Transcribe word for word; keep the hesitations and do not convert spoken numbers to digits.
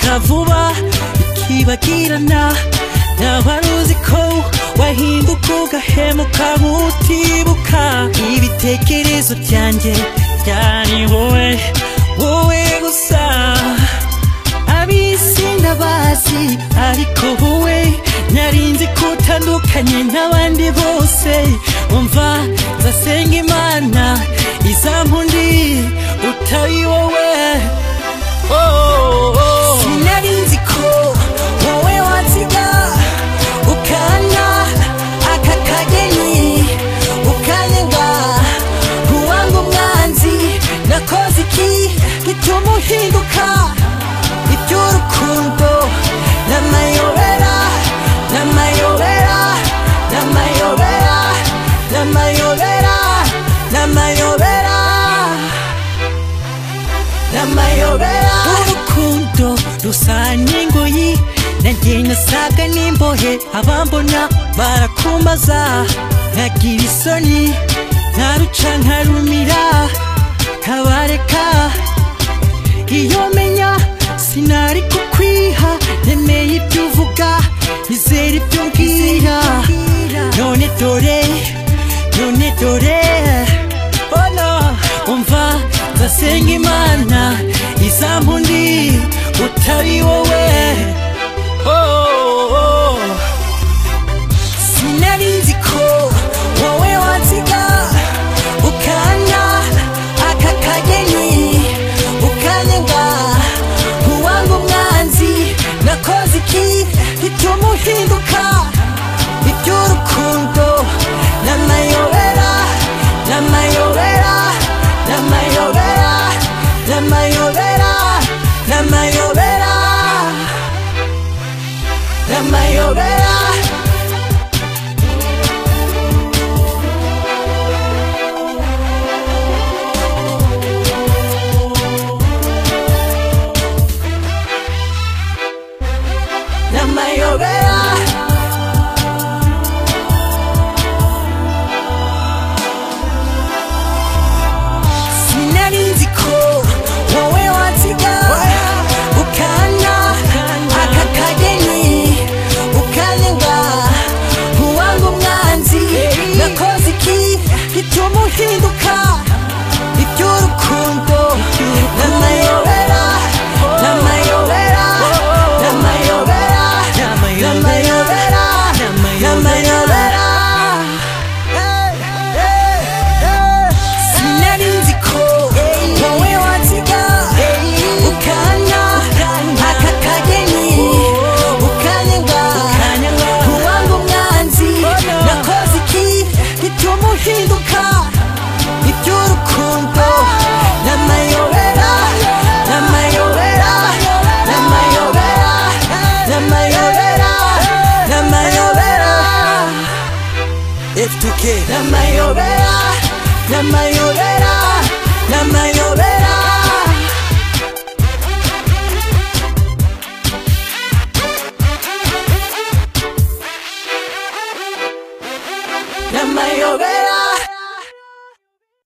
bigashira vuba ikibagirana. Ntabari uzi ko wahinduka ugahemuka nk'utibuka. Ibitekerezo byanjye byari wowe, wowe gusa. Abisi ndabazi ariko wowe narinzi ko utandukanye n'abandi bose. Umva nzasenga Imana izampundi utari wowe. Oh, oh. Sinarinzi ko wowe wansiga ukana aka kageni ukanyenga nkuwanga umwanzi. Nakoze iki gituma uhinduka? Iby'urukundo n'amayobera, n'amayobera, n'amayobera, n'amayobera, n'amayobera, n'amayobera. Urukundo rusa n'ingoyi, nanjye nasaga n'imbohe. Abambona barakumbaza nkagira isoni, nkaruca nkarumira nkabareka. Iyo menya sinari kukwiha, nemeye ibyo uvuga nizera ibyo mbwira. None dore, none dore, oh no. Umva nzasenga Imana izampundi utari wowe. Oh, oh. Sinarinzi ko wowe wansiga ukana aka kageni ukanyenga nkuwanga umwanzi. Nakoze iki gituma uhinduka? Iby'urukundo n'amayobera, n'amayobera, n'amayobera, n'amayobera, n'amayobera, n'amayobera. N'amayobera. Sinarinzi ko wowe wansiga ukana aka kageni ukanyenga nkuwanga umwanzi. Nakoze iki gituma uhinduka? Iby'urukundo n'amayobera, n'amayobera, n'amayobera, n'amayobera, n'amayobera. Sinarinzi ko wowe wansiga ukana aka kageni ukanyenga nkuwanga umwanzi. Nakoze iki gituma uhinduka? Iby'urukundo n'amayobera, n'amayobera, n'amayobera, n'amayobera, n'amayobera. F two K n'amayobera, n'amayobera.